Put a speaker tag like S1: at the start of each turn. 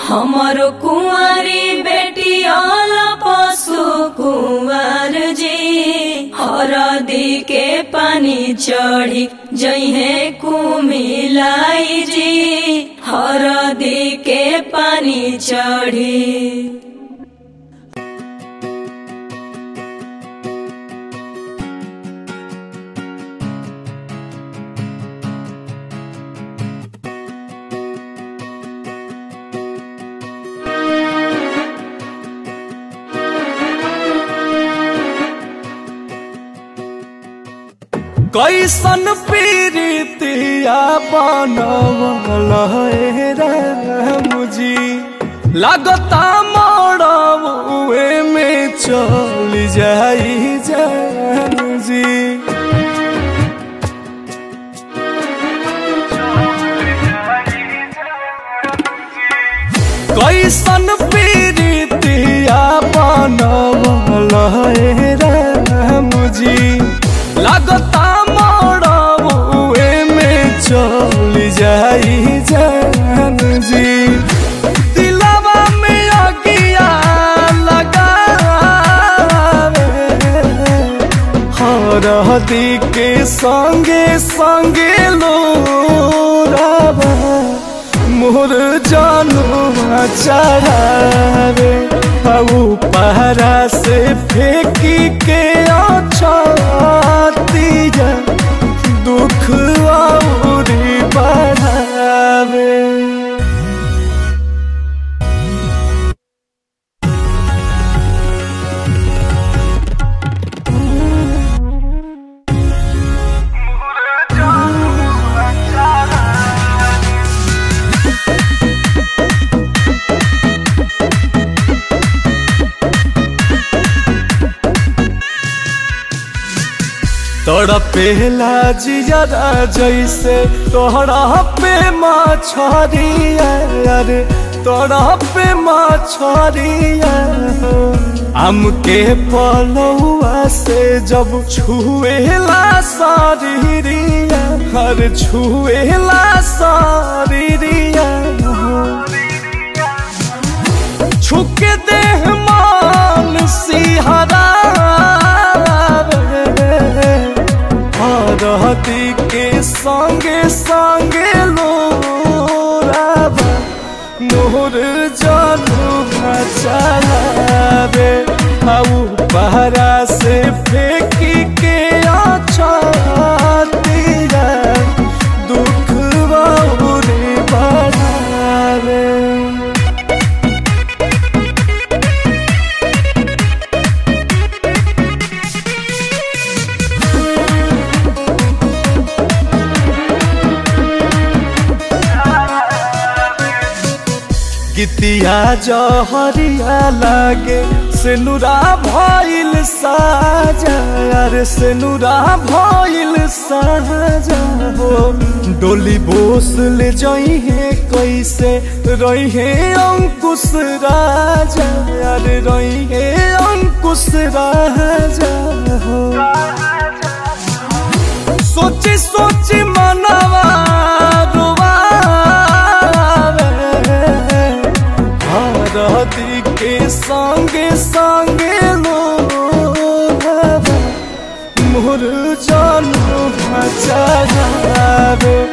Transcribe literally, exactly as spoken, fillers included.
S1: हमारो कुंवारी बेटी आला पशु कुंवर जी हरदी के पानी चढ़ी जइहे कुमिलाई जी हरदी के पानी चढ़ी।
S2: कैसन पीरितिया बनवला हे राम जी लगता मड़वे में चल जाई जान जी। कैसन पीरितिया बनवला हे राम जी लगता मड़वे में चल जाई जान जी। दिलवा में अगिया लगावे हरदी के संगे संगे लोरावा मोर जानुआ चढ़ावे पहरा से फेंकी के छातिया दुख औरी बढ़ावे। तड़पेला जियरा जैसे तोहरा पे मछरिया रे तोहरा पे मछरिया आम के पलौआ से जब छुएला शरीरिया हर छुएला शरीरिया छुके देह मान सिहरा हरदी के संगे संगे लोरावा मोर जानुआ चढ़ावे पहरा से फेंकी के छातिया दुख औरी बढ़ावे। गीतिया जहरिया लागे सेनुरा भइल साजा रे सेनुरा भइल साजा हो डोली बोस ले जइहे कैसे रहिहे अंकुश राजा रे रहिहे अंकुश राजा हो। सोची सोची मनवा हरदी के संगे संगे लोरावा मोर जानुआ चढ़ावे